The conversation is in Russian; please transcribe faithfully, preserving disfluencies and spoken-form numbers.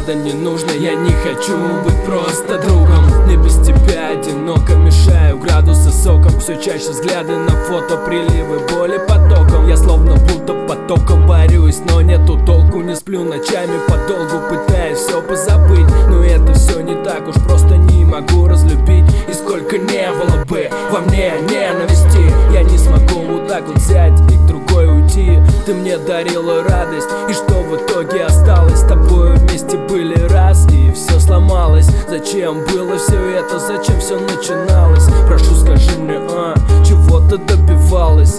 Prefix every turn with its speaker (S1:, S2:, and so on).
S1: правда не нужно. Я не хочу быть просто другом. Мне без тебя одиноко, мешаю градусы соком. Все чаще взгляды на фото, приливы боли потоком. Я словно будто потоком борюсь, но нету толку. Не сплю ночами подолгу, пытаясь все позабыть. Но это все не так уж просто, не могу разлюбить. И сколько не было бы во мне ненависти, я не смогу вот так вот взять и к другой уйти. Ты мне дарила радость, и что в итоге осталось? С тобой вместе были раз, и все сломалось. Зачем было все это? Зачем все начиналось? Прошу, скажи мне, а, чего ты добивалась?